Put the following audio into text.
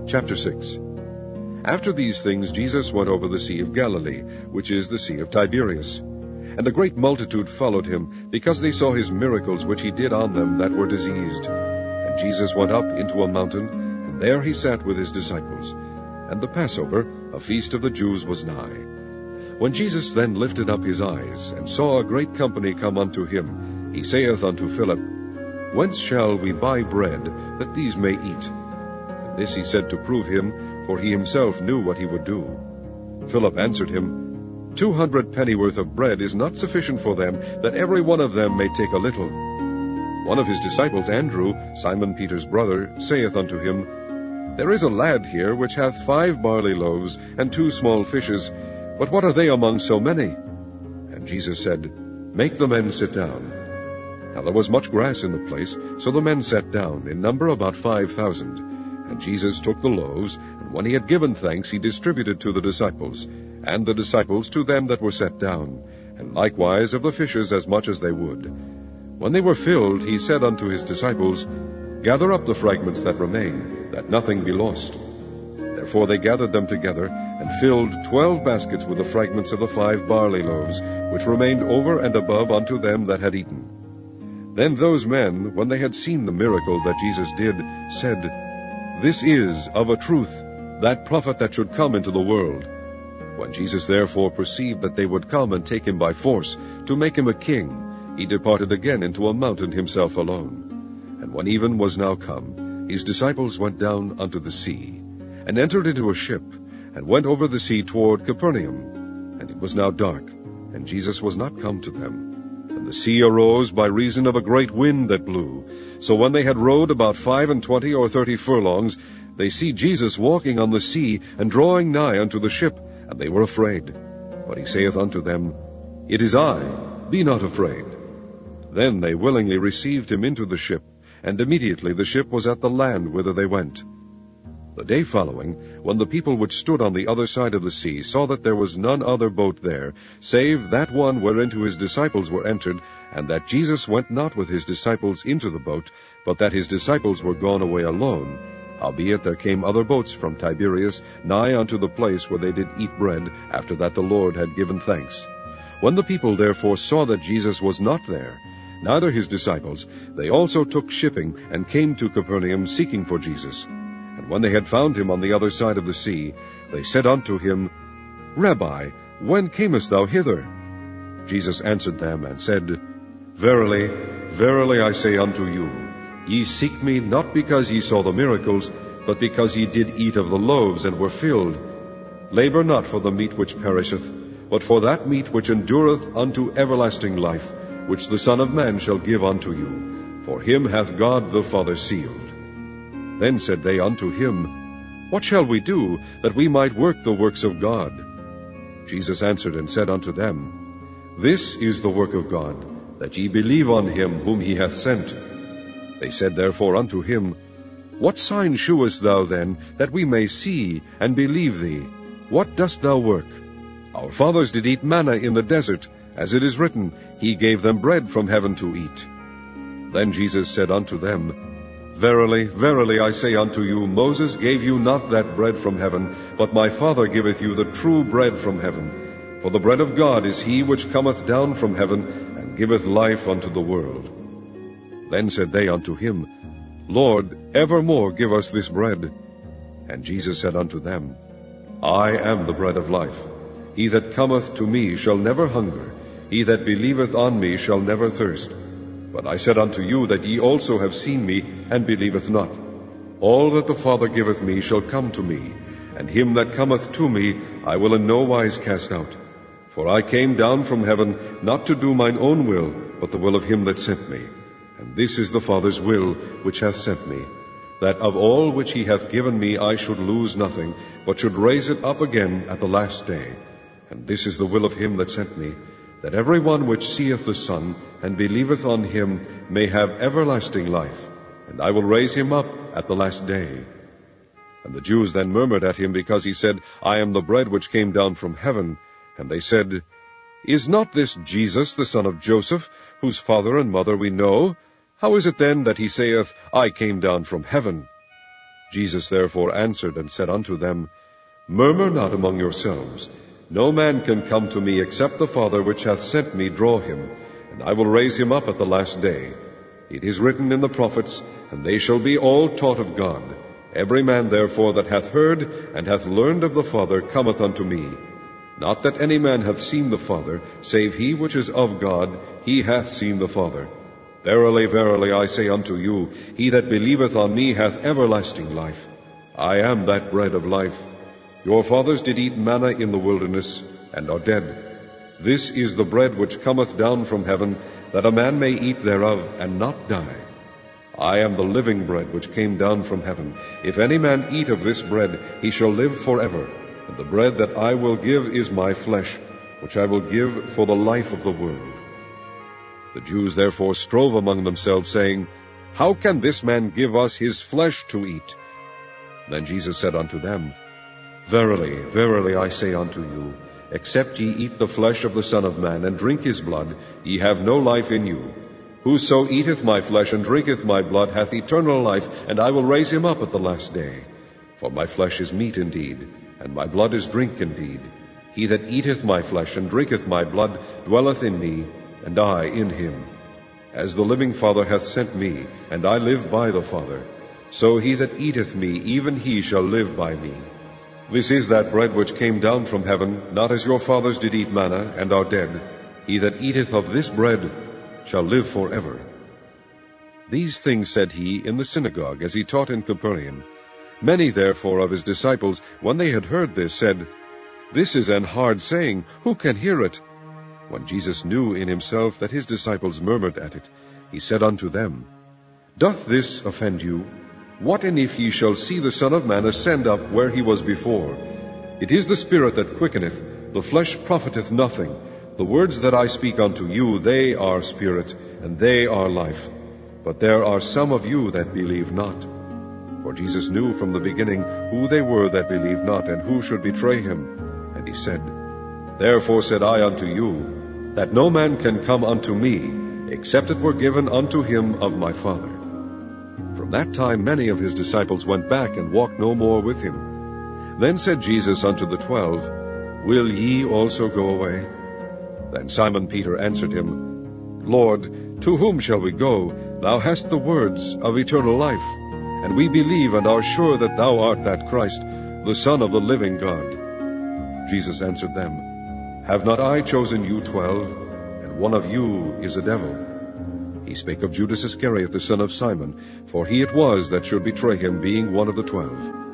Chapter 6. After these things Jesus went over the Sea of Galilee, which is the Sea of Tiberias. And a great multitude followed him, because they saw his miracles which he did on them that were diseased. And Jesus went up into a mountain, and there he sat with his disciples. And the Passover, a feast of the Jews, was nigh. When Jesus then lifted up his eyes, and saw a great company come unto him, he saith unto Philip, Whence shall we buy bread, that these may eat? And this he said to prove him, for he himself knew what he would do. Philip answered him, 200 pennyworth of bread is not sufficient for them, that every one of them may take a little. One of his disciples, Andrew, Simon Peter's brother, saith unto him, There is a lad here which hath 5 barley loaves, and 2 small fishes, but what are they among so many? And Jesus said, Make the men sit down. Now there was much grass in the place, so the men sat down, in number about 5,000. And Jesus took the loaves, and when he had given thanks, he distributed to the disciples, and the disciples to them that were set down, and likewise of the fishes as much as they would. When they were filled, he said unto his disciples, Gather up the fragments that remain, that nothing be lost. Therefore they gathered them together, and filled 12 baskets with the fragments of the 5 barley loaves, which remained over and above unto them that had eaten. Then those men, when they had seen the miracle that Jesus did, said, This is, of a truth, that prophet that should come into the world. When Jesus therefore perceived that they would come and take him by force, to make him a king, he departed again into a mountain himself alone. And when even was now come, his disciples went down unto the sea, and entered into a ship, and went over the sea toward Capernaum. And it was now dark, and Jesus was not come to them. And the sea arose by reason of a great wind that blew. So when they had rowed about 25 or 30 furlongs, they see Jesus walking on the sea, and drawing nigh unto the ship, and they were afraid. But he saith unto them, It is I, be not afraid. Then they willingly received him into the ship, and immediately the ship was at the land whither they went. The day following, when the people which stood on the other side of the sea saw that there was none other boat there, save that one whereinto his disciples were entered, and that Jesus went not with his disciples into the boat, but that his disciples were gone away alone, howbeit there came other boats from Tiberias nigh unto the place where they did eat bread, after that the Lord had given thanks. When the people therefore saw that Jesus was not there, neither his disciples, they also took shipping, and came to Capernaum, seeking for Jesus. And when they had found him on the other side of the sea, they said unto him, Rabbi, when camest thou hither? Jesus answered them, and said, Verily, verily I say unto you, ye seek me not because ye saw the miracles, but because ye did eat of the loaves, and were filled. Labor not for the meat which perisheth, but for that meat which endureth unto everlasting life, which the Son of Man shall give unto you. For him hath God the Father sealed. Then said they unto him, What shall we do, that we might work the works of God? Jesus answered and said unto them, This is the work of God, that ye believe on him whom he hath sent. They said therefore unto him, What sign shewest thou then, that we may see and believe thee? What dost thou work? Our fathers did eat manna in the desert, as it is written, He gave them bread from heaven to eat. Then Jesus said unto them, Verily, verily, I say unto you, Moses gave you not that bread from heaven, but my Father giveth you the true bread from heaven. For the bread of God is he which cometh down from heaven, and giveth life unto the world. Then said they unto him, Lord, evermore give us this bread. And Jesus said unto them, I am the bread of life. He that cometh to me shall never hunger, he that believeth on me shall never thirst. But I said unto you that ye also have seen me, and believeth not. All that the Father giveth me shall come to me, and him that cometh to me I will in no wise cast out. For I came down from heaven, not to do mine own will, but the will of him that sent me. And this is the Father's will which hath sent me, that of all which he hath given me I should lose nothing, but should raise it up again at the last day. And this is the will of him that sent me, that every one which seeth the Son, and believeth on him, may have everlasting life, and I will raise him up at the last day. And the Jews then murmured at him, because he said, I am the bread which came down from heaven. And they said, Is not this Jesus the son of Joseph, whose father and mother we know? How is it then that he saith, I came down from heaven? Jesus therefore answered and said unto them, Murmur not among yourselves. No man can come to me except the Father which hath sent me draw him, and I will raise him up at the last day. It is written in the prophets, and they shall be all taught of God. Every man therefore that hath heard and hath learned of the Father cometh unto me. Not that any man hath seen the Father, save he which is of God, he hath seen the Father. Verily, verily, I say unto you, he that believeth on me hath everlasting life. I am that bread of life. Your fathers did eat manna in the wilderness, and are dead. This is the bread which cometh down from heaven, that a man may eat thereof, and not die. I am the living bread which came down from heaven. If any man eat of this bread, he shall live forever. And the bread that I will give is my flesh, which I will give for the life of the world. The Jews therefore strove among themselves, saying, How can this man give us his flesh to eat? Then Jesus said unto them, Verily, verily, I say unto you, except ye eat the flesh of the Son of Man, and drink his blood, ye have no life in you. Whoso eateth my flesh and drinketh my blood hath eternal life, and I will raise him up at the last day. For my flesh is meat indeed, and my blood is drink indeed. He that eateth my flesh and drinketh my blood dwelleth in me, and I in him. As the living Father hath sent me, and I live by the Father, so he that eateth me, even he shall live by me. This is that bread which came down from heaven, not as your fathers did eat manna, and are dead. He that eateth of this bread shall live forever. These things said he in the synagogue, as he taught in Capernaum. Many therefore of his disciples, when they had heard this, said, This is an hard saying, who can hear it? When Jesus knew in himself that his disciples murmured at it, he said unto them, Doth this offend you? What and if ye shall see the Son of Man ascend up where he was before? It is the Spirit that quickeneth, the flesh profiteth nothing. The words that I speak unto you, they are spirit, and they are life. But there are some of you that believe not. For Jesus knew from the beginning who they were that believed not, and who should betray him. And he said, Therefore said I unto you, that no man can come unto me, except it were given unto him of my Father. From that time many of his disciples went back, and walked no more with him. Then said Jesus unto the 12, Will ye also go away? Then Simon Peter answered him, Lord, to whom shall we go? Thou hast the words of eternal life. And we believe and are sure that thou art that Christ, the Son of the living God. Jesus answered them, Have not I chosen you 12, and one of you is a devil? He spake of Judas Iscariot, the son of Simon, for he it was that should betray him, being one of the 12.